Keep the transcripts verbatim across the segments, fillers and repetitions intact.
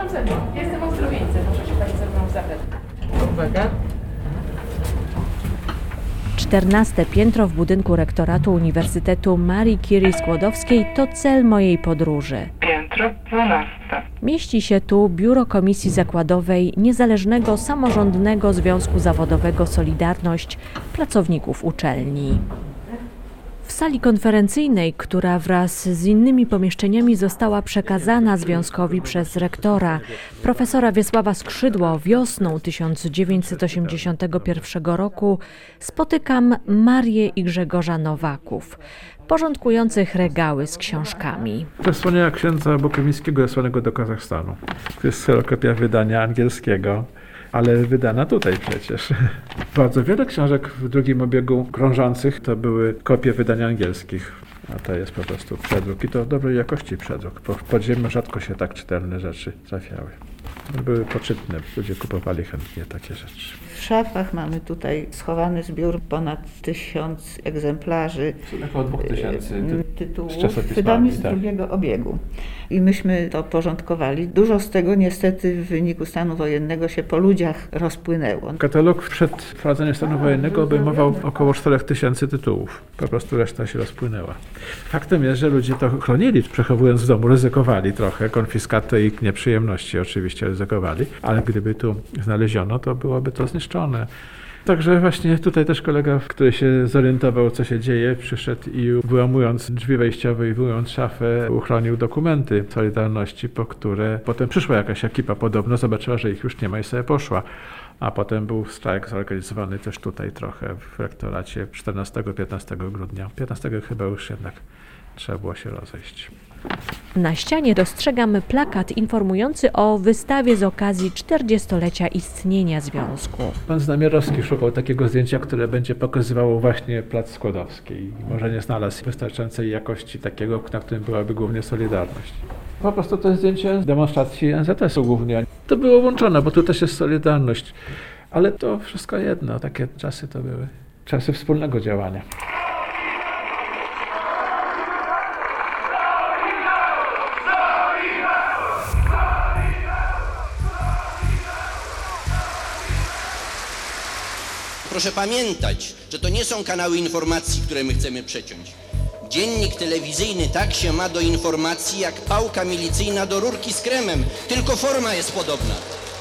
Pan ze mną. Jestem Ozdrowieńcem. Może się Pani ze mną zabrać. Uwaga. czternaste piętro w budynku rektoratu Uniwersytetu Marii Curie Skłodowskiej to cel mojej podróży. Piętro dwunaste. Mieści się tu biuro Komisji Zakładowej Niezależnego Samorządnego Związku Zawodowego Solidarność Pracowników Uczelni. W sali konferencyjnej, która wraz z innymi pomieszczeniami została przekazana związkowi przez rektora, profesora Wiesława Skrzydło, wiosną tysiąc dziewięćset osiemdziesiątego pierwszego roku, spotykam Marię i Grzegorza Nowaków, porządkujących regały z książkami. To wspomnienia księdza Bokomińskiego wysłanego do Kazachstanu. To jest kserokopia wydania angielskiego, ale wydana tutaj przecież. Bardzo wiele książek w drugim obiegu krążących to były kopie wydań angielskich, a to jest po prostu przedruk i to dobrej jakości przedruk, bo w podziemiu rzadko się tak czytelne rzeczy trafiały. Były poczytne, ludzie kupowali chętnie takie rzeczy. W szafach mamy tutaj schowany zbiór ponad tysiąc egzemplarzy Około dwóch tysięcy tytułów z czasopismami, wydawnictw tak. drugiego obiegu. I myśmy to porządkowali. Dużo z tego niestety w wyniku stanu wojennego się po ludziach rozpłynęło. Katalog przed wprowadzeniem stanu wojennego obejmował około czterech tysięcy tytułów. Po prostu reszta się rozpłynęła. Faktem jest, że ludzie to chronili, przechowując w domu, ryzykowali trochę, konfiskatę i nieprzyjemności oczywiście ryzykowali, ale gdyby tu znaleziono, to byłoby to zniszczone. Także właśnie tutaj też kolega, który się zorientował, co się dzieje, przyszedł i wyłamując drzwi wejściowe i wyłamując szafę, uchronił dokumenty Solidarności, po które potem przyszła jakaś ekipa podobno, zobaczyła, że ich już nie ma i sobie poszła. A potem był strajk zorganizowany też tutaj trochę w rektoracie czternastego piętnastego grudnia. piętnastego chyba już jednak trzeba było się rozejść. Na ścianie dostrzegam plakat informujący o wystawie z okazji czterdziestolecia istnienia związku. Pan Znamierowski szukał takiego zdjęcia, które będzie pokazywało właśnie plac Skłodowski i może nie znalazł wystarczającej jakości takiego, na którym byłaby głównie Solidarność. Po prostu to jest zdjęcie demonstracji N Z S-u głównie. To było łączone, bo tu też jest Solidarność, ale to wszystko jedno, takie czasy to były. Czasy wspólnego działania. Proszę pamiętać, że to nie są kanały informacji, które my chcemy przeciąć. Dziennik telewizyjny tak się ma do informacji, jak pałka milicyjna do rurki z kremem, tylko forma jest podobna.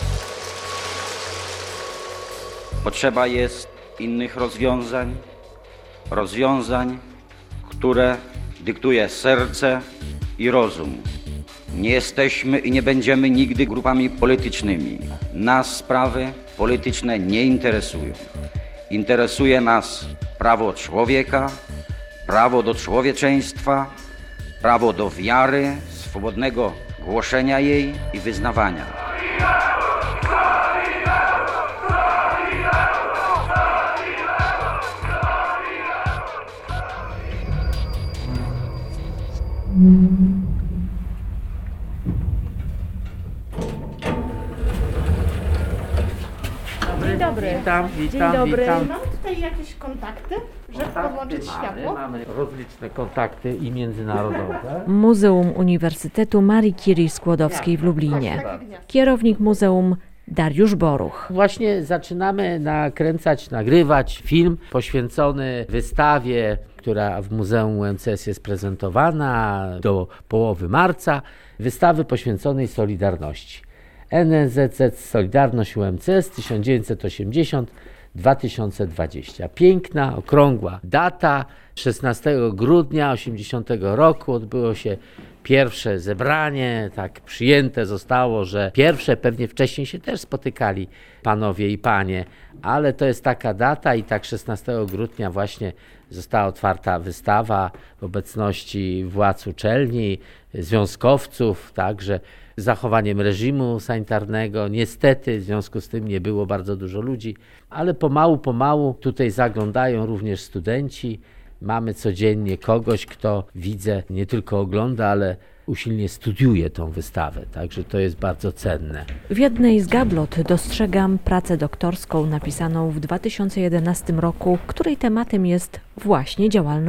Potrzeba jest innych rozwiązań, rozwiązań, które dyktuje serce i rozum. Nie jesteśmy i nie będziemy nigdy grupami politycznymi. Nas sprawy polityczne nie interesują. Interesuje nas prawo człowieka, prawo do człowieczeństwa, prawo do wiary, swobodnego głoszenia jej i wyznawania. Dzień dobry. Witam, Dzień witam, dobry. witam. Mamy tutaj jakieś kontakty, żeby podłączyć światło? Mamy, mamy rozliczne kontakty i międzynarodowe. Muzeum Uniwersytetu Marii Curie Skłodowskiej w Lublinie. Kierownik muzeum Dariusz Boruch. Właśnie zaczynamy nakręcać, nagrywać film poświęcony wystawie, która w Muzeum U M C S jest prezentowana do połowy marca. Wystawy poświęconej Solidarności. N S Z Z Solidarność U M C S tysiąc dziewięćset osiemdziesiąt do dwa tysiące dwudziestego. Piękna, okrągła data. szesnastego grudnia osiemdziesiątego roku odbyło się pierwsze zebranie. Tak przyjęte zostało, że pierwsze, pewnie wcześniej się też spotykali panowie i panie, ale to jest taka data i tak szesnastego grudnia właśnie została otwarta wystawa w obecności władz uczelni, związkowców, także z zachowaniem reżimu sanitarnego. Niestety w związku z tym nie było bardzo dużo ludzi, ale pomału, pomału tutaj zaglądają również studenci. Mamy codziennie kogoś, kto widzę, nie tylko ogląda, ale usilnie studiuje tą wystawę, także to jest bardzo cenne. W jednej z gablot dostrzegam pracę doktorską napisaną w dwa tysiące jedenastym roku, której tematem jest właśnie działalność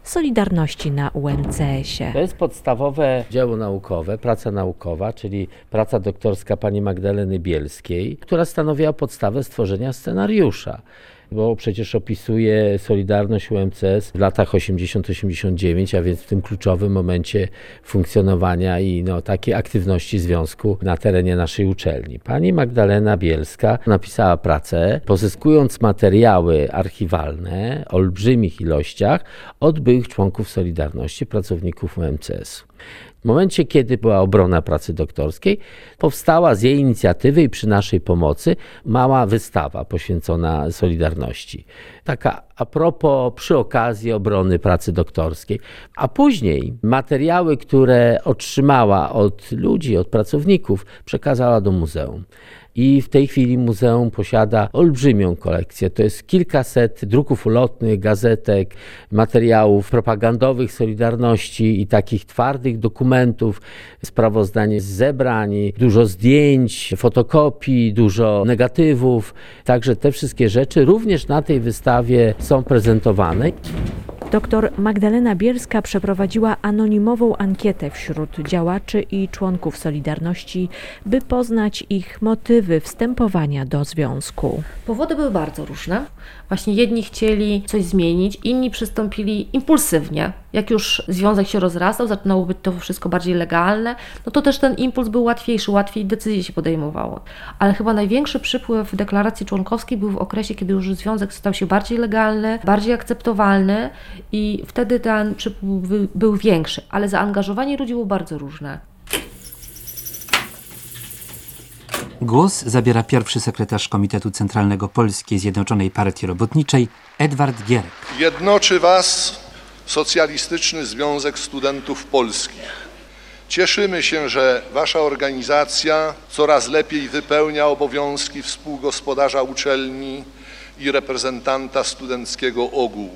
Solidarności na U N C S-ie. To jest podstawowe dzieło naukowe, praca naukowa, czyli praca doktorska pani Magdaleny Bielskiej, która stanowiła podstawę stworzenia scenariusza. Bo przecież opisuje Solidarność U M C S w latach osiemdziesiątym do osiemdziesiątego dziewiątego, a więc w tym kluczowym momencie funkcjonowania i no, takiej aktywności związku na terenie naszej uczelni. Pani Magdalena Bielska napisała pracę, pozyskując materiały archiwalne o olbrzymich ilościach od byłych członków Solidarności, pracowników U M C S-u. W momencie, kiedy była obrona pracy doktorskiej, powstała z jej inicjatywy i przy naszej pomocy mała wystawa poświęcona Solidarności. Taka a propos przy okazji obrony pracy doktorskiej. A później materiały, które otrzymała od ludzi, od pracowników, przekazała do muzeum. I w tej chwili muzeum posiada olbrzymią kolekcję. To jest kilkaset druków ulotnych, gazetek, materiałów propagandowych Solidarności i takich twardych dokumentów, sprawozdań z zebrań, dużo zdjęć, fotokopii, dużo negatywów. Także te wszystkie rzeczy również na tej wystawie są prezentowane. Doktor Magdalena Bielska przeprowadziła anonimową ankietę wśród działaczy i członków Solidarności, by poznać ich motywy wstępowania do związku. Powody były bardzo różne. Właśnie jedni chcieli coś zmienić, inni przystąpili impulsywnie. Jak już związek się rozrastał, zaczynało być to wszystko bardziej legalne, no to też ten impuls był łatwiejszy, łatwiej decyzje się podejmowało. Ale chyba największy przypływ deklaracji członkowskiej był w okresie, kiedy już związek stał się bardziej legalny, bardziej akceptowalny i wtedy ten przypływ był większy, ale zaangażowanie ludzi było bardzo różne. Głos zabiera pierwszy sekretarz Komitetu Centralnego Polskiej Zjednoczonej Partii Robotniczej Edward Gierek. Jednoczy Was Socjalistyczny Związek Studentów Polskich. Cieszymy się, że Wasza organizacja coraz lepiej wypełnia obowiązki współgospodarza uczelni i reprezentanta studenckiego ogółu,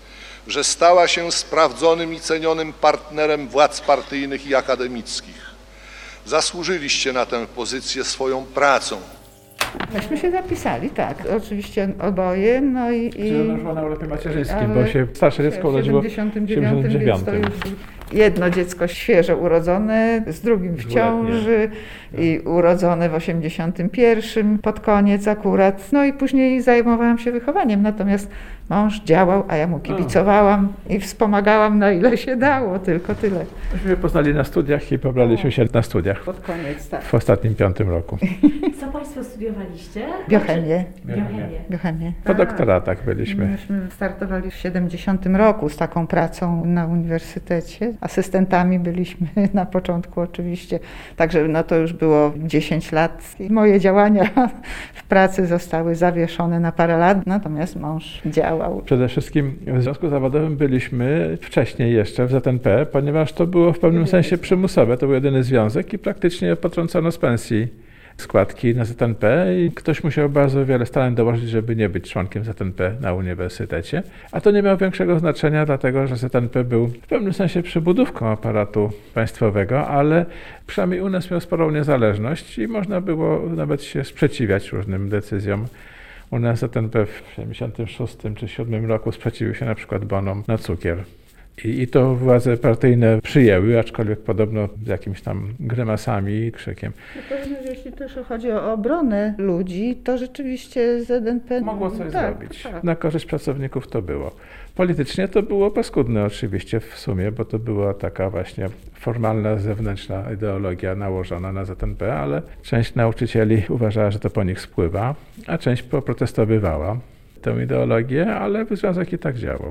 że stała się sprawdzonym i cenionym partnerem władz partyjnych i akademickich. Zasłużyliście na tę pozycję swoją pracą. Myśmy się zapisali, tak, oczywiście oboje, no i... i Że na urlopie macierzyńskim, bo się starsze dziecko urodziło w siedemdziesiątym dziewiątym. Więc to już jedno dziecko świeżo urodzone, z drugim w ciąży i urodzone w osiemdziesiątym pierwszym pod koniec akurat. No i później zajmowałam się wychowaniem, natomiast mąż działał, a ja mu kibicowałam i wspomagałam na ile się dało, tylko tyle. Myśmy się poznali na studiach i pobraliśmy się na studiach. Pod koniec, tak. W ostatnim piątym roku. Co Państwo studiowaliście? Biochemię. Biochemię. Biochemię. Po doktoratach byliśmy. Myśmy startowali w siedemdziesiątym roku z taką pracą na uniwersytecie. Asystentami byliśmy na początku oczywiście, także no to już było dziesięć lat i moje działania w pracy zostały zawieszone na parę lat, natomiast mąż działał. Przede wszystkim w związku zawodowym byliśmy wcześniej jeszcze w Z N P, ponieważ to było w pewnym sensie przymusowe, to był jedyny związek i praktycznie potrącono z pensji składki na Z N P i ktoś musiał bardzo wiele starań dołożyć, żeby nie być członkiem Z N P na uniwersytecie. A to nie miało większego znaczenia, dlatego że Z N P był w pewnym sensie przybudówką aparatu państwowego, ale przynajmniej u nas miał sporą niezależność i można było nawet się sprzeciwiać różnym decyzjom. U nas Z N P w siedemdziesiątym szóstym czy siódmym roku sprzeciwił się na przykład bonom na cukier. I, I to władze partyjne przyjęły, aczkolwiek podobno z jakimiś tam grymasami i krzykiem. No pewnie, że jeśli też chodzi o obronę ludzi, to rzeczywiście Z N P mogło coś tak, zrobić. Tak. Na korzyść pracowników to było. Politycznie to było paskudne oczywiście w sumie, bo to była taka właśnie formalna, zewnętrzna ideologia nałożona na Z N P, ale część nauczycieli uważała, że to po nich spływa, a część poprotestowywała tę ideologię, ale związek i tak działał.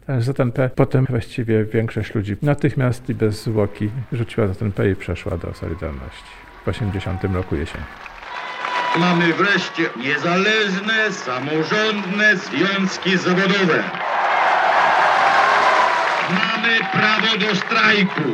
Z N P potem właściwie większość ludzi natychmiast i bez zwłoki rzuciła Z N P i przeszła do Solidarności w osiemdziesiątym roku jesieni. Mamy wreszcie niezależne, samorządne związki zawodowe. Mamy prawo do strajku.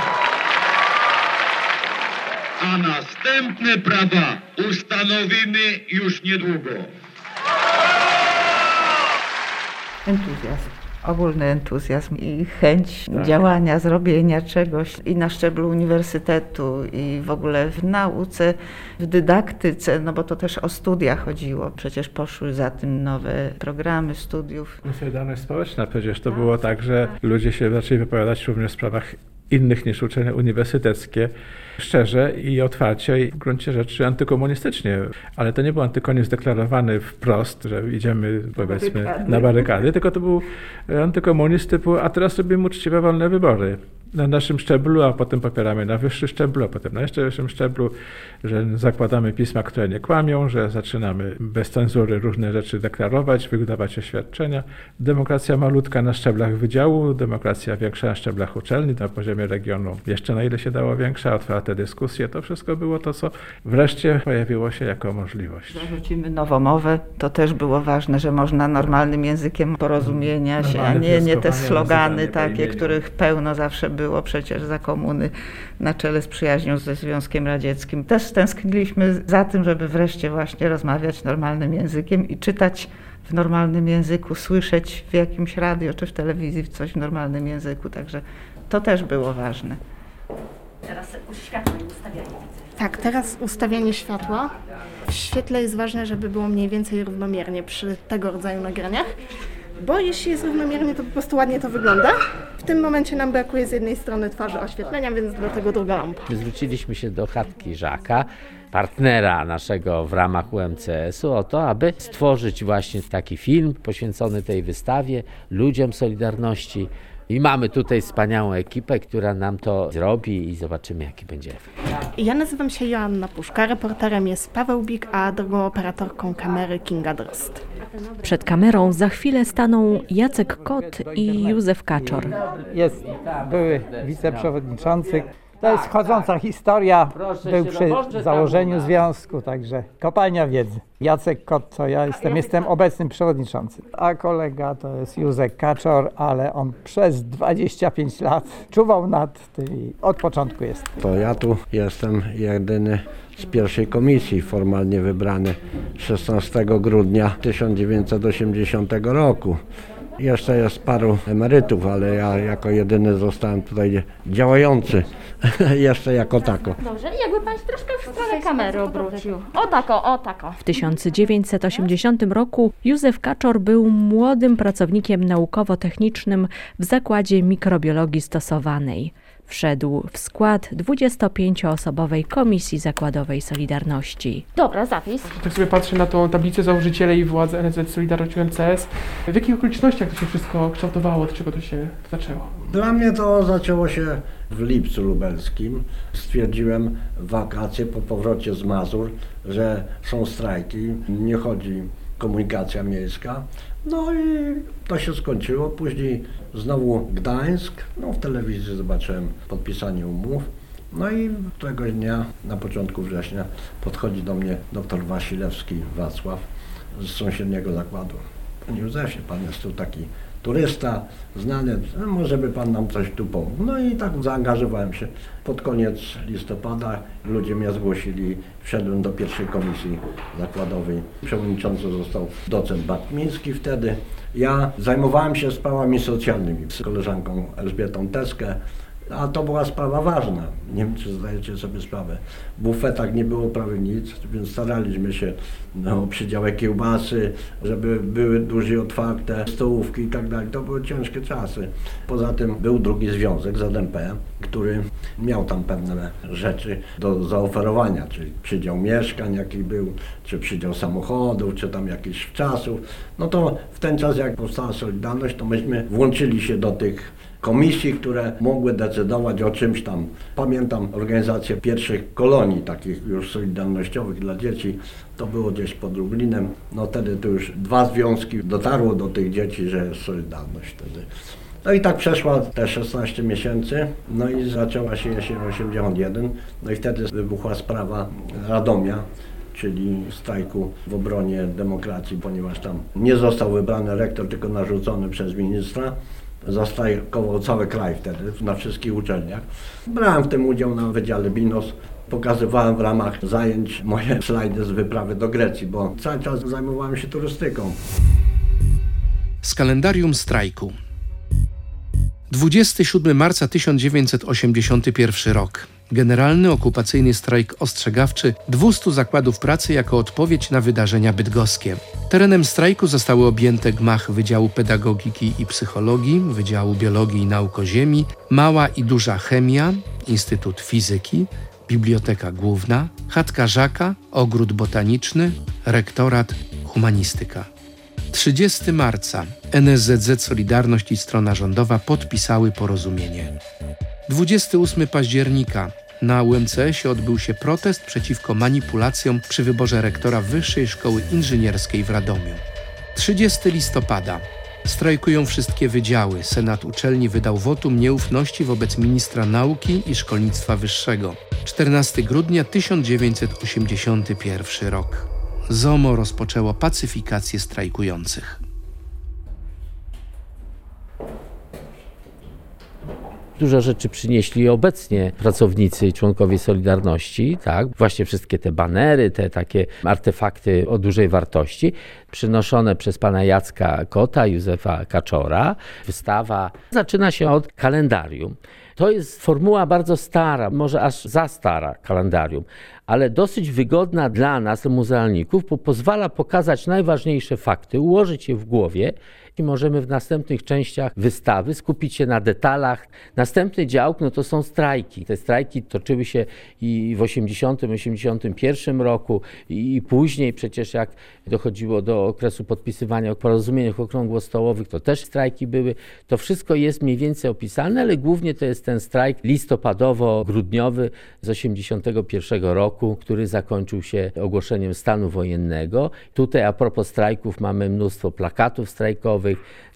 A następne prawa ustanowimy już niedługo. Entuzjazm. ogólny entuzjazm i chęć Tak. działania, zrobienia czegoś i na szczeblu uniwersytetu i w ogóle w nauce, w dydaktyce, no bo to też o studia chodziło. Przecież poszły za tym nowe programy studiów. Solidarność społeczna, przecież to było tak, że ludzie się zaczęli wypowiadać również w sprawach innych niż uczelnie uniwersyteckie, szczerze i otwarcie i w gruncie rzeczy antykomunistycznie. Ale to nie był antykomunizm deklarowany wprost, że idziemy powiedzmy barykady. na barykady, tylko to był antykomunizm typu, a teraz robimy uczciwe, wolne wybory. Na naszym szczeblu, a potem popieramy na wyższy szczeblu, a potem na jeszcze wyższym szczeblu, że zakładamy pisma, które nie kłamią, że zaczynamy bez cenzury różne rzeczy deklarować, wydawać oświadczenia. Demokracja malutka na szczeblach wydziału, demokracja większa na szczeblach uczelni, na poziomie regionu jeszcze na ile się dało większa, otwarte dyskusje. To wszystko było to, co wreszcie pojawiło się jako możliwość. Zarzucimy nowomowę, to też było ważne, że można normalnym językiem porozumienia się, a nie, nie te slogany takie, których pełno zawsze było przecież za komuny na czele z przyjaźnią ze Związkiem Radzieckim. Też stęskniliśmy za tym, żeby wreszcie właśnie rozmawiać normalnym językiem i czytać w normalnym języku, słyszeć w jakimś radio czy w telewizji coś w normalnym języku, także to też było ważne. Teraz światło i ustawianie. Tak, teraz ustawianie światła. W świetle jest ważne, żeby było mniej więcej równomiernie przy tego rodzaju nagraniach, bo jeśli jest równomiernie, to po prostu ładnie to wygląda. W tym momencie nam brakuje z jednej strony twarzy oświetlenia, więc dlatego druga lampa. Zwróciliśmy się do Chatki Żaka, partnera naszego w ramach U M C S u, o to, aby stworzyć właśnie taki film poświęcony tej wystawie, ludziom Solidarności. I mamy tutaj wspaniałą ekipę, która nam to zrobi i zobaczymy, jaki będzie efekt. Ja nazywam się Joanna Puszka, reporterem jest Paweł Bik, a drugą operatorką kamery Kinga Drozd. Przed kamerą za chwilę staną Jacek Kot i Józef Kaczor. Jest były wiceprzewodniczący. To jest chodząca historia, był przy założeniu związku, także kopalnia wiedzy. Jacek Kot to ja jestem, jestem obecnym przewodniczącym, a kolega to jest Józef Kaczor, ale on przez dwadzieścia pięć lat czuwał nad tymi, od początku jest. To ja tu jestem jedyny z pierwszej komisji formalnie wybrany szesnastego grudnia tysiąc dziewięćset osiemdziesiątego roku. Jeszcze jest paru emerytów, ale ja jako jedyny zostałem tutaj działający, jeszcze jako tako. Dobrze, jakby Pan się troszkę w stronę kamery obrócił. O tako, o tako. W tysiąc dziewięćset osiemdziesiątym roku Józef Kaczor był młodym pracownikiem naukowo-technicznym w Zakładzie Mikrobiologii Stosowanej. Wszedł w skład dwudziestopięcioosobowej Komisji Zakładowej Solidarności. Dobra, zapis. Tak sobie patrzę na tą tablicę założyciele i władze N S Z Solidarność U M C S. W jakich okolicznościach to się wszystko kształtowało, od czego to się zaczęło? Dla mnie to zaczęło się w Lipcu Lubelskim. Stwierdziłem w wakacje po powrocie z Mazur, że są strajki, nie chodzi komunikacja miejska. No i to się skończyło. Później znowu Gdańsk. No w telewizji zobaczyłem podpisanie umów. No i tego dnia, na początku września, podchodzi do mnie dr Wasilewski Wacław z sąsiedniego zakładu. Panie Józefie, pan jest tu taki turysta, znany, no może by pan nam coś tu pomógł. No i tak zaangażowałem się. Pod koniec listopada ludzie mnie zgłosili, wszedłem do pierwszej komisji zakładowej. Przewodniczący został docent Bartmiński wtedy. Ja zajmowałem się sprawami socjalnymi z koleżanką Elżbietą Teskę, a to była sprawa ważna. Nie wiem, czy zdajecie sobie sprawę. W bufetach nie było prawie nic, więc staraliśmy się no, o przydziałek kiełbasy, żeby były duże otwarte stołówki i tak dalej. To były ciężkie czasy. Poza tym był drugi związek, Z M P, który miał tam pewne rzeczy do zaoferowania, czyli przydział mieszkań, jaki był, czy przydział samochodów, czy tam jakichś czasów. No to w ten czas, jak powstała Solidarność, to myśmy włączyli się do tych komisji, które mogły decydować o czymś tam. Pamiętam organizację pierwszych kolonii, takich już solidarnościowych dla dzieci. To było gdzieś pod Lublinem. No wtedy to już dwa związki dotarło do tych dzieci, że jest Solidarność wtedy. No i tak przeszła te szesnaście miesięcy, no i zaczęła się jesień osiemdziesiąt jeden. No i wtedy wybuchła sprawa Radomia, czyli strajku w obronie demokracji, ponieważ tam nie został wybrany rektor, tylko narzucony przez ministra. Zastrajkował cały kraj wtedy, na wszystkich uczelniach. Brałem w tym udział na Wydziale BINOS. Pokazywałem w ramach zajęć moje slajdy z wyprawy do Grecji, bo cały czas zajmowałem się turystyką. Z kalendarium strajku. dwudziestego siódmego marca tysiąc dziewięćset osiemdziesiątego pierwszego rok. Generalny okupacyjny strajk ostrzegawczy dwustu zakładów pracy jako odpowiedź na wydarzenia bydgoskie. Terenem strajku zostały objęte gmach Wydziału Pedagogiki i Psychologii, Wydziału Biologii i Nauk o Ziemi, Mała i Duża Chemia, Instytut Fizyki, Biblioteka Główna, Chatka Żaka, Ogród Botaniczny, Rektorat, Humanistyka. trzydziestego marca N S Z Z Solidarność i strona rządowa podpisały porozumienie. dwudziestego ósmego października na U M C S ie odbył się protest przeciwko manipulacjom przy wyborze rektora Wyższej Szkoły Inżynierskiej w Radomiu. trzydziestego listopada strajkują wszystkie wydziały. Senat uczelni wydał wotum nieufności wobec ministra nauki i szkolnictwa wyższego. czternastego grudnia tysiąc dziewięćset osiemdziesiąty pierwszy rok. Z O M O rozpoczęło pacyfikację strajkujących. Dużo rzeczy przynieśli obecnie pracownicy i członkowie Solidarności, tak? Właśnie wszystkie te banery, te takie artefakty o dużej wartości, przynoszone przez pana Jacka Kota, Józefa Kaczora. Wystawa zaczyna się od kalendarium. To jest formuła bardzo stara, może aż za stara kalendarium, ale dosyć wygodna dla nas, muzealników, bo pozwala pokazać najważniejsze fakty, ułożyć je w głowie i możemy w następnych częściach wystawy skupić się na detalach. Następny dział no to są strajki. Te strajki toczyły się i w osiemdziesiątym, osiemdziesiątym pierwszym roku i później przecież jak dochodziło do okresu podpisywania porozumień okrągłostołowych, to też strajki były. To wszystko jest mniej więcej opisane, ale głównie to jest ten strajk listopadowo-grudniowy z osiemdziesiątego pierwszego roku, który zakończył się ogłoszeniem stanu wojennego. Tutaj a propos strajków mamy mnóstwo plakatów strajkowych,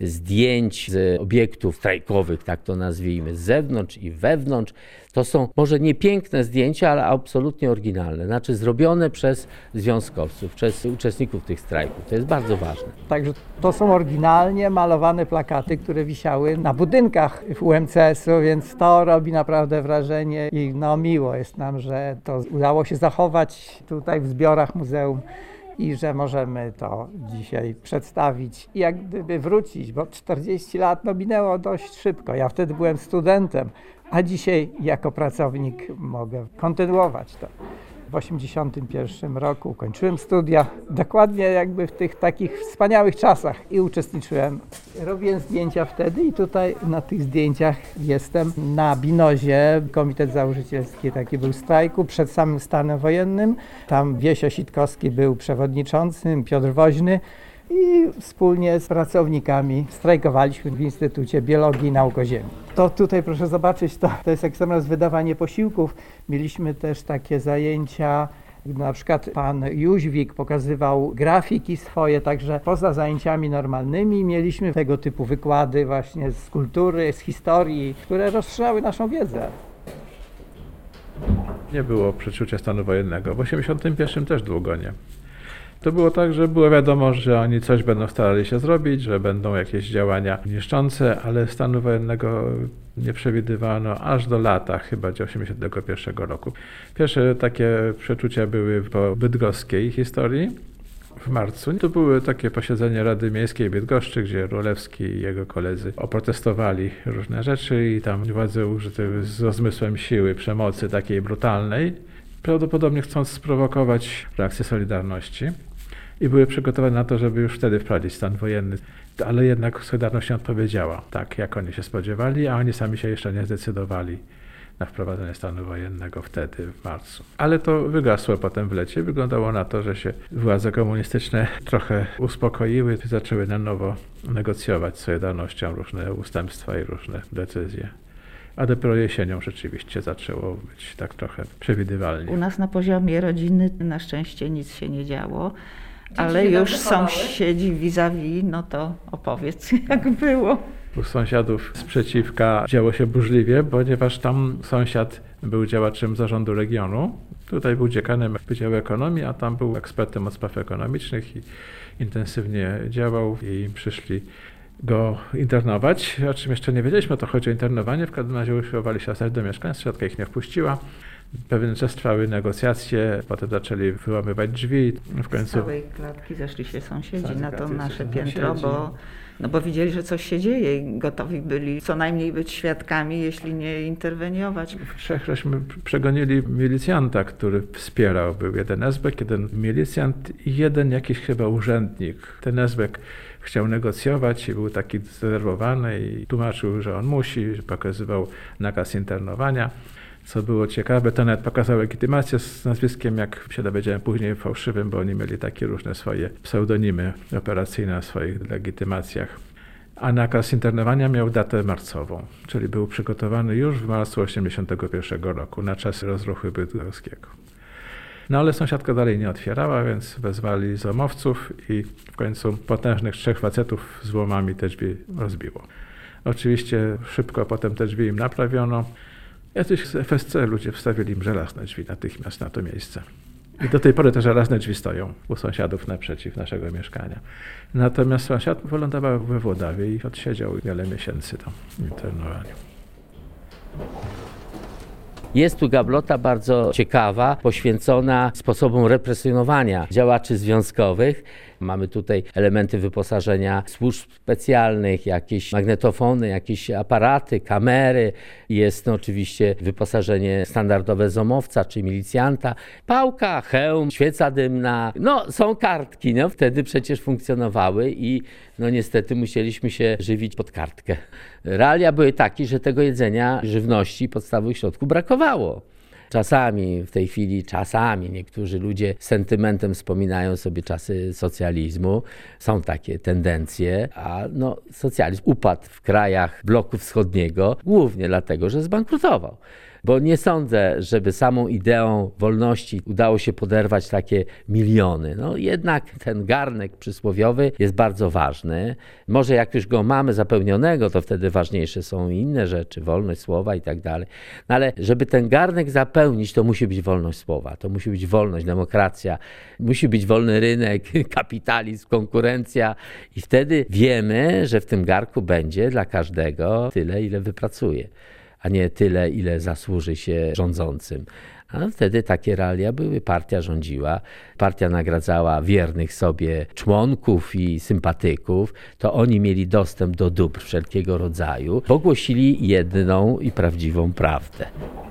zdjęć z obiektów strajkowych, tak to nazwijmy, z zewnątrz i wewnątrz. To są może nie piękne zdjęcia, ale absolutnie oryginalne, znaczy zrobione przez związkowców, przez uczestników tych strajków. To jest bardzo ważne. Także to są oryginalnie malowane plakaty, które wisiały na budynkach U M C S u, więc to robi naprawdę wrażenie i no miło jest nam, że to udało się zachować tutaj w zbiorach muzeum i że możemy to dzisiaj przedstawić i jak gdyby wrócić, bo czterdzieści lat no minęło dość szybko. Ja wtedy byłem studentem, a dzisiaj jako pracownik mogę kontynuować to. W osiemdziesiątym pierwszym roku kończyłem studia, dokładnie jakby w tych takich wspaniałych czasach i uczestniczyłem. Robiłem zdjęcia wtedy i tutaj na tych zdjęciach jestem na Binozie. Komitet Założycielski taki był w strajku przed samym stanem wojennym. Tam Wiesio Sitkowski był przewodniczącym, Piotr Woźny i wspólnie z pracownikami strajkowaliśmy w Instytucie Biologii i Nauk o Ziemi. To tutaj proszę zobaczyć, to, to jest jak zamiast wydawanie posiłków. Mieliśmy też takie zajęcia, na przykład pan Jóźwik pokazywał grafiki swoje, także poza zajęciami normalnymi mieliśmy tego typu wykłady właśnie z kultury, z historii, które rozszerzały naszą wiedzę. Nie było przeczucia stanu wojennego. W osiemdziesiątym pierwszym też długo nie. To było tak, że było wiadomo, że oni coś będą starali się zrobić, że będą jakieś działania niszczące, ale stanu wojennego nie przewidywano aż do lata chyba osiemdziesiątego pierwszego roku. Pierwsze takie przeczucia były po bydgoskiej historii w marcu. To były takie posiedzenie Rady Miejskiej Bydgoszczy, gdzie Rulewski i jego koledzy oprotestowali różne rzeczy i tam władze użyte z rozmysłem siły, przemocy takiej brutalnej, prawdopodobnie chcąc sprowokować reakcję Solidarności. I były przygotowane na to, żeby już wtedy wprowadzić stan wojenny. Ale jednak Solidarność nie odpowiedziała tak, jak oni się spodziewali, a oni sami się jeszcze nie zdecydowali na wprowadzenie stanu wojennego wtedy, w marcu. Ale to wygasło potem w lecie. Wyglądało na to, że się władze komunistyczne trochę uspokoiły, zaczęły na nowo negocjować z Solidarnością różne ustępstwa i różne decyzje. A dopiero jesienią rzeczywiście zaczęło być tak trochę przewidywalnie. U nas na poziomie rodziny na szczęście nic się nie działo, ale już sąsiedzi vis-a-vis, no to opowiedz, jak było. U sąsiadów sprzeciwka działo się burzliwie, ponieważ tam sąsiad był działaczem zarządu regionu. Tutaj był dziekanem Wydziału Ekonomii, a tam był ekspertem od spraw ekonomicznych i intensywnie działał i przyszli go internować, o czym jeszcze nie wiedzieliśmy, to chodzi o internowanie. W każdym razie usiłowali się dostać do mieszkań, sąsiadka ich nie wpuściła. Pewien czas trwały negocjacje, potem zaczęli wyłamywać drzwi. W końcu... Z całej klatki zeszli się sąsiedzi Całej na to klatki nasze zeszli piętro, sąsiedzi. bo, no bo widzieli, że coś się dzieje i gotowi byli co najmniej być świadkami, jeśli nie interweniować. W trzech żeśmy przegonili milicjanta, który wspierał. Był jeden esbek, jeden milicjant i jeden jakiś chyba urzędnik. Ten esbek chciał negocjować i był taki zdenerwowany i tłumaczył, że on musi, że pokazywał nakaz internowania. Co było ciekawe, to nawet pokazał legitymację z nazwiskiem, jak się dowiedziałem później, fałszywym, bo oni mieli takie różne swoje pseudonimy operacyjne w swoich legitymacjach. A nakaz internowania miał datę marcową, czyli był przygotowany już w marcu osiemdziesiątego pierwszego roku, na czas rozruchu bydgoskiego. No ale sąsiadka dalej nie otwierała, więc wezwali złomowców i w końcu potężnych trzech facetów z łomami te drzwi rozbiło. Oczywiście szybko potem te drzwi im naprawiono. Jacyś z F S C ludzie wstawili im żelazne drzwi natychmiast na to miejsce. I do tej pory te żelazne drzwi stoją u sąsiadów naprzeciw naszego mieszkania. Natomiast sąsiad wylądował we Włodawie i odsiedział wiele miesięcy tam w internowaniu. Jest tu gablota bardzo ciekawa, poświęcona sposobom represjonowania działaczy związkowych. Mamy tutaj elementy wyposażenia służb specjalnych, jakieś magnetofony, jakieś aparaty, kamery. Jest no, oczywiście wyposażenie standardowe zomowca czy milicjanta. Pałka, hełm, świeca dymna. No są kartki, no wtedy przecież funkcjonowały i no niestety musieliśmy się żywić pod kartkę. Realia były takie, że tego jedzenia, żywności, podstawowych środków brakowało. Czasami w tej chwili, czasami niektórzy ludzie z sentymentem wspominają sobie czasy socjalizmu. Są takie tendencje, a no, socjalizm upadł w krajach bloku wschodniego głównie dlatego, że zbankrutował. Bo nie sądzę, żeby samą ideą wolności udało się poderwać takie miliony. No jednak ten garnek przysłowiowy jest bardzo ważny. Może jak już go mamy zapełnionego, to wtedy ważniejsze są inne rzeczy, wolność słowa i tak dalej. No ale żeby ten garnek zapełnić, to musi być wolność słowa, to musi być wolność, demokracja, musi być wolny rynek, kapitalizm, konkurencja i wtedy wiemy, że w tym garnku będzie dla każdego tyle, ile wypracuje, a nie tyle, ile zasłuży się rządzącym. A wtedy takie realia były. Partia rządziła, partia nagradzała wiernych sobie członków i sympatyków, to oni mieli dostęp do dóbr wszelkiego rodzaju, bo głosili jedną i prawdziwą prawdę.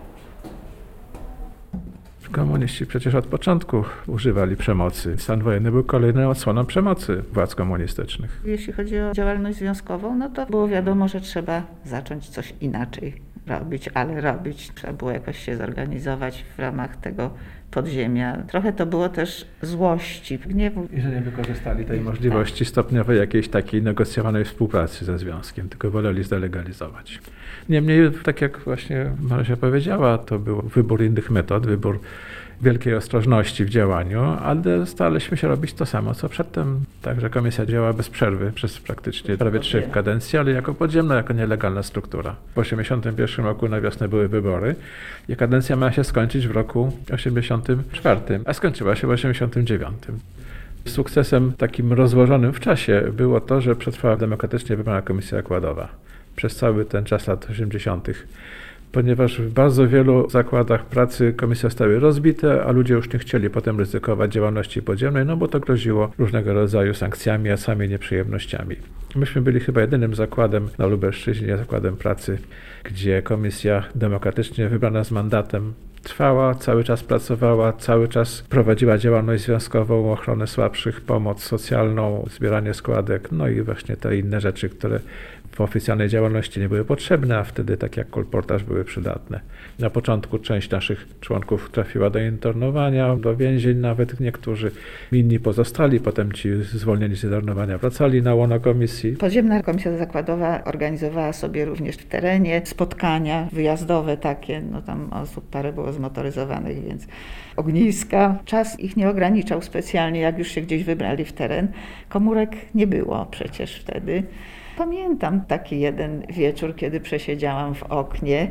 Komuniści przecież od początku używali przemocy. Stan wojenny był kolejną odsłoną przemocy władz komunistycznych. Jeśli chodzi o działalność związkową, no to było wiadomo, że trzeba zacząć coś inaczej robić, ale robić. Trzeba było jakoś się zorganizować w ramach tego podziemia. Trochę to było też złości, gniewu. I że nie wykorzystali tej możliwości stopniowej jakiejś takiej negocjowanej współpracy ze związkiem, tylko woleli zdelegalizować. Niemniej, tak jak właśnie Marysia powiedziała, to był wybór innych metod, wybór wielkiej ostrożności w działaniu, ale staraliśmy się robić to samo, co przedtem. Także komisja działała bez przerwy przez praktycznie prawie trzy kadencje, ale jako podziemna, jako nielegalna struktura. W osiemdziesiątym pierwszym roku na wiosnę były wybory i kadencja miała się skończyć w roku osiemdziesiątym czwartym, a skończyła się w osiemdziesiątym dziewiątym. Sukcesem takim rozłożonym w czasie było to, że przetrwała demokratycznie wybrana komisja zakładowa przez cały ten czas lat osiemdziesiątych. Ponieważ w bardzo wielu zakładach pracy komisje zostały rozbite, a ludzie już nie chcieli potem ryzykować działalności podziemnej, no bo to groziło różnego rodzaju sankcjami, a sami nieprzyjemnościami. Myśmy byli chyba jedynym zakładem na Lubelszczyźnie, zakładem pracy, gdzie komisja demokratycznie wybrana z mandatem trwała, cały czas pracowała, cały czas prowadziła działalność związkową, ochronę słabszych, pomoc socjalną, zbieranie składek, no i właśnie te inne rzeczy, które w oficjalnej działalności nie były potrzebne, a wtedy, tak jak kolportaż, były przydatne. Na początku część naszych członków trafiła do internowania, do więzień nawet niektórzy, inni pozostali, potem ci zwolnieni z internowania wracali na łono komisji. Podziemna komisja zakładowa organizowała sobie również w terenie spotkania wyjazdowe takie, no tam osób parę było zmotoryzowanych, więc ogniska. Czas ich nie ograniczał specjalnie, jak już się gdzieś wybrali w teren. Komórek nie było przecież wtedy. Pamiętam taki jeden wieczór, kiedy przesiedziałam w oknie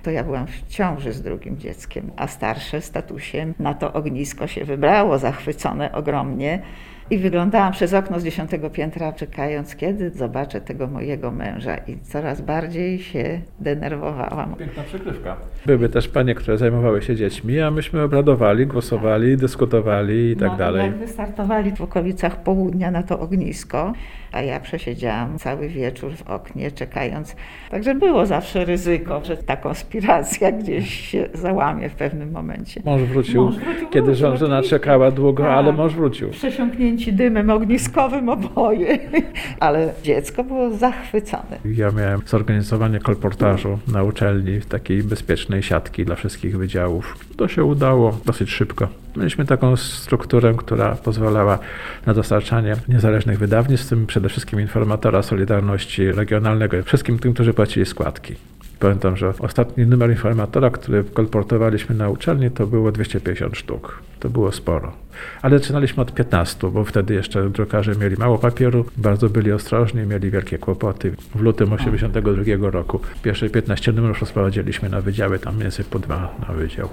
to ja byłam w ciąży z drugim dzieckiem, a starsze z tatusiem na to ognisko się wybrało, zachwycone ogromnie. I wyglądałam przez okno z dziesiątego piętra, czekając, kiedy zobaczę tego mojego męża. I coraz bardziej się denerwowałam. Piękna przykrywka. Były też panie, które zajmowały się dziećmi, a myśmy obradowali, głosowali, dyskutowali i tak no, dalej. Jak wystartowali w okolicach południa na to ognisko, a ja przesiedziałam cały wieczór w oknie, czekając. Także było zawsze ryzyko, że ta konspiracja gdzieś się załamie w pewnym momencie. Mąż wrócił, mąż wrócił kiedy wrócił, żona oczywiście. czekała długo, tak. ale mąż wrócił. Przesiąknięci dymem ogniskowym oboje, ale dziecko było zachwycone. Ja miałem zorganizowanie kolportażu na uczelni w takiej bezpiecznej siatki dla wszystkich wydziałów. To się udało dosyć szybko. Mieliśmy taką strukturę, która pozwalała na dostarczanie niezależnych wydawnictw, w tym przede wszystkim informatora Solidarności Regionalnego, wszystkim tym, którzy płacili składki. Pamiętam, że ostatni numer informatora, który kolportowaliśmy na uczelni, to było dwieście pięćdziesiąt sztuk. To było sporo. Ale zaczynaliśmy od piętnastu, bo wtedy jeszcze drukarze mieli mało papieru, bardzo byli ostrożni, mieli wielkie kłopoty. W lutym osiemdziesiątego drugiego roku pierwsze piętnaście numerów rozprowadziliśmy na wydziały, tam mniej więcej po dwa na wydział.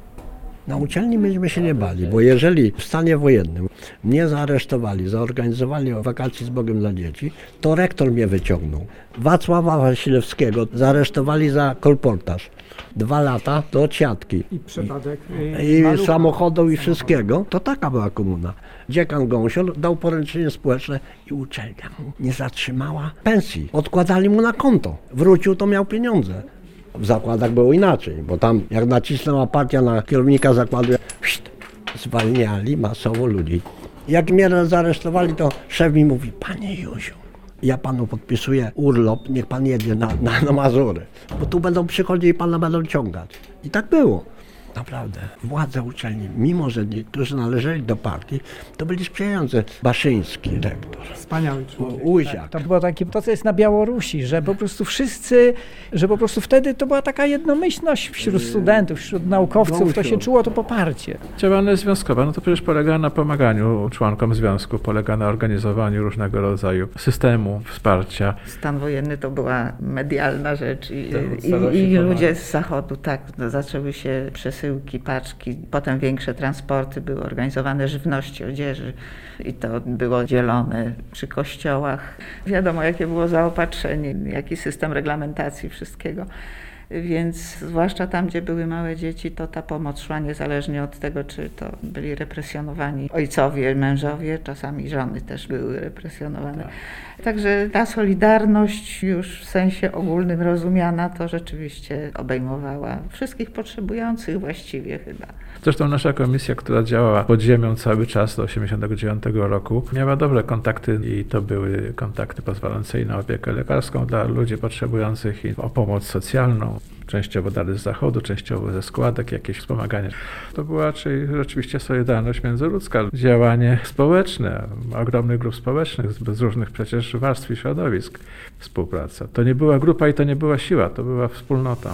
Na uczelni myśmy się nie bali, bo jeżeli w stanie wojennym mnie zaaresztowali, zorganizowali wakacje z Bogiem dla dzieci, to rektor mnie wyciągnął. Wacława Wasilewskiego zaaresztowali za kolportaż. Dwa lata do odsiadki. I przypadek. I, i samochodu i wszystkiego. To taka była komuna. Dziekan Gąsior dał poręczenie społeczne i uczelnia mu nie zatrzymała pensji. Odkładali mu na konto. Wrócił, to miał pieniądze. W zakładach było inaczej, bo tam jak nacisnęła partia na kierownika zakładu, pszt, zwalniali masowo ludzi. Jak mnie zaresztowali, to szef mi mówi: panie Józiu, ja panu podpisuję urlop, niech pan jedzie na, na, na Mazury, bo tu będą przychodzić i pana będą ciągać. I tak było. Naprawdę, władze uczelni, mimo że niektórzy należeli do partii, to byli sprzyjający. Baszyński rektor. Wspaniały człowiek. Uziak. To było takie, to co jest na Białorusi, że po prostu wszyscy, że po prostu wtedy to była taka jednomyślność wśród studentów, wśród naukowców, to się czuło to poparcie. Działalność związkowa, no to przecież polega na pomaganiu członkom związku, polega na organizowaniu różnego rodzaju systemu wsparcia. Stan wojenny to była medialna rzecz i, To i, i ludzie z zachodu tak zaczęły się przesyłki, paczki, potem większe transporty były organizowane żywności, odzieży i to było dzielone przy kościołach. Wiadomo, jakie było zaopatrzenie, jaki system reglamentacji wszystkiego. Więc zwłaszcza tam, gdzie były małe dzieci, to ta pomoc szła niezależnie od tego, czy to byli represjonowani ojcowie, mężowie, czasami żony też były represjonowane. Tak. Także ta solidarność już w sensie ogólnym rozumiana to rzeczywiście obejmowała wszystkich potrzebujących właściwie chyba. Zresztą nasza komisja, która działała pod ziemią cały czas do osiemdziesiątego dziewiątego roku, miała dobre kontakty i to były kontakty pozwalające i na opiekę lekarską dla ludzi potrzebujących i o pomoc socjalną. Częściowo dary z zachodu, częściowo ze składek, jakieś wspomaganie. To była raczej rzeczywiście solidarność międzyludzka, działanie społeczne, ogromnych grup społecznych z różnych przecież warstw i środowisk, współpraca. To nie była grupa i to nie była siła, to była wspólnota.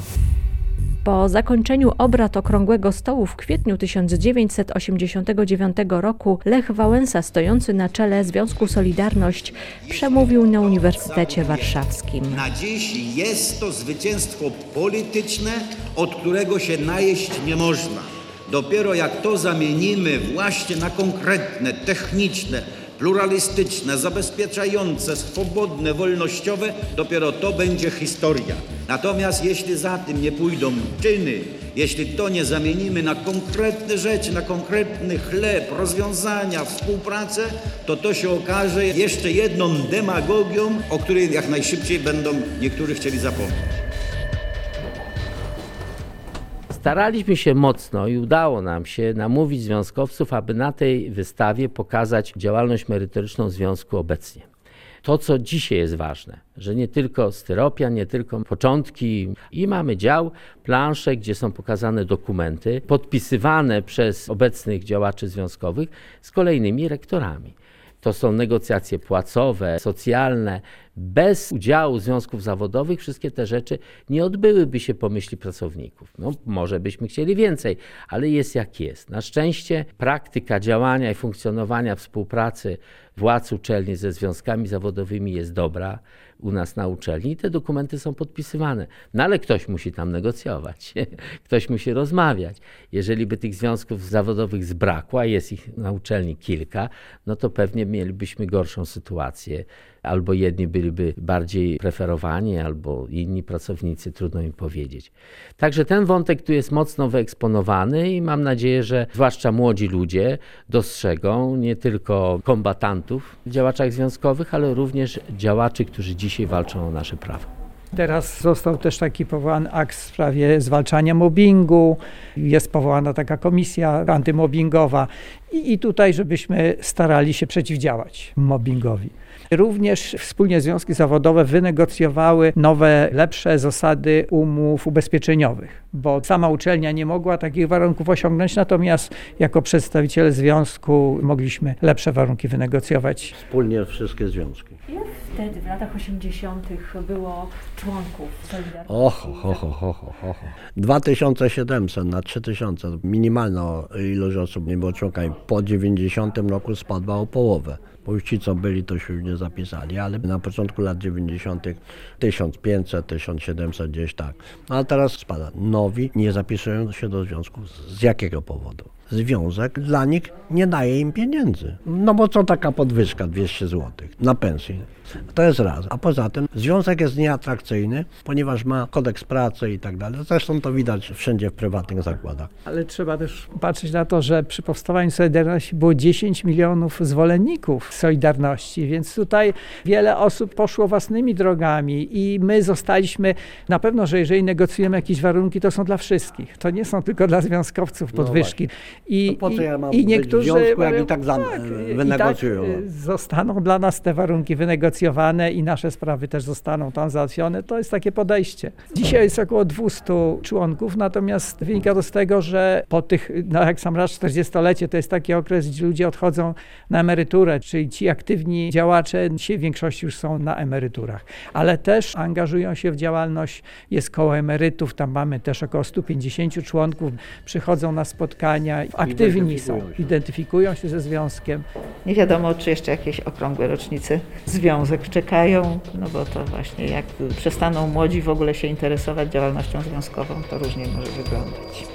Po zakończeniu obrad Okrągłego Stołu w kwietniu tysiąc dziewięćset osiemdziesiątego dziewiątego roku Lech Wałęsa, stojący na czele Związku Solidarność, przemówił na Uniwersytecie Warszawskim. Na dziś jest to zwycięstwo polityczne, od którego się najeść nie można. Dopiero jak to zamienimy właśnie na konkretne, techniczne, pluralistyczne, zabezpieczające, swobodne, wolnościowe, dopiero to będzie historia. Natomiast jeśli za tym nie pójdą czyny, jeśli to nie zamienimy na konkretne rzeczy, na konkretny chleb, rozwiązania, współpracę, to to się okaże jeszcze jedną demagogią, o której jak najszybciej będą niektórzy chcieli zapomnieć. Staraliśmy się mocno i udało nam się namówić związkowców, aby na tej wystawie pokazać działalność merytoryczną związku obecnie. To, co dzisiaj jest ważne, że nie tylko styropian, nie tylko początki i mamy dział, plansze, gdzie są pokazane dokumenty podpisywane przez obecnych działaczy związkowych z kolejnymi rektorami. To są negocjacje płacowe, socjalne, Bez udziału związków zawodowych wszystkie te rzeczy nie odbyłyby się po myśli pracowników. No, może byśmy chcieli więcej, ale jest jak jest. Na szczęście praktyka działania i funkcjonowania współpracy władz uczelni ze związkami zawodowymi jest dobra u nas na uczelni i te dokumenty są podpisywane. No ale ktoś musi tam negocjować, ktoś musi rozmawiać. Jeżeli by tych związków zawodowych zbrakło, a jest ich na uczelni kilka, no to pewnie mielibyśmy gorszą sytuację. Albo jedni byliby bardziej preferowani, albo inni pracownicy, trudno im powiedzieć. Także ten wątek tu jest mocno wyeksponowany i mam nadzieję, że zwłaszcza młodzi ludzie dostrzegą nie tylko kombatantów w działaczach związkowych, ale również działaczy, którzy dzisiaj walczą o nasze prawa. Teraz został też taki powołany akt w sprawie zwalczania mobbingu, jest powołana taka komisja antymobbingowa i, i tutaj, żebyśmy starali się przeciwdziałać mobbingowi. Również wspólnie związki zawodowe wynegocjowały nowe, lepsze zasady umów ubezpieczeniowych, bo sama uczelnia nie mogła takich warunków osiągnąć, natomiast jako przedstawiciele związku mogliśmy lepsze warunki wynegocjować. Wspólnie wszystkie związki. Ile wtedy, w latach osiemdziesiątych było członków Solidarności? Oho, ho, ho, ho, ho, ho. dwa tysiące siedemset na trzy tysiące. Minimalna ilość osób nie było członkami. Po dziewięćdziesiątym roku spadła o połowę. Bo już ci, co byli, to się nie zapisali, ale na początku lat dziewięćdziesiątych tysiąc pięćset, tysiąc siedemset gdzieś tak. No, ale teraz spada. Nowi nie zapisują się do związku. Z jakiego powodu? Związek dla nich nie daje im pieniędzy. No bo co taka podwyżka dwieście złotych na pensję? To jest raz. A poza tym związek jest nieatrakcyjny, ponieważ ma kodeks pracy i tak dalej. Zresztą to widać wszędzie w prywatnych zakładach. Ale trzeba też patrzeć na to, że przy powstawaniu Solidarności było dziesięć milionów zwolenników Solidarności, więc tutaj wiele osób poszło własnymi drogami i my zostaliśmy, na pewno, że jeżeli negocjujemy jakieś warunki, to są dla wszystkich. To nie są tylko dla związkowców podwyżki. No I, po co ja mam i niektórzy w związku, jak i tak, za, tak, wynegocjują. I tak zostaną dla nas te warunki wynegocjowane i nasze sprawy też zostaną tam załatwione. To jest takie podejście. Dzisiaj jest około dwieście członków, natomiast wynika to z tego, że po tych, no jak sam raz czterdziestolecie, to jest taki okres, gdzie ludzie odchodzą na emeryturę, czyli ci aktywni działacze dzisiaj w większości już są na emeryturach, ale też angażują się w działalność, jest koło emerytów, tam mamy też około stu pięćdziesięciu członków, przychodzą na spotkania, aktywni są, identyfikują się ze związkiem. Nie wiadomo, czy jeszcze jakieś okrągłe rocznice związek czekają, no bo to właśnie jak przestaną młodzi w ogóle się interesować działalnością związkową, to różnie może wyglądać.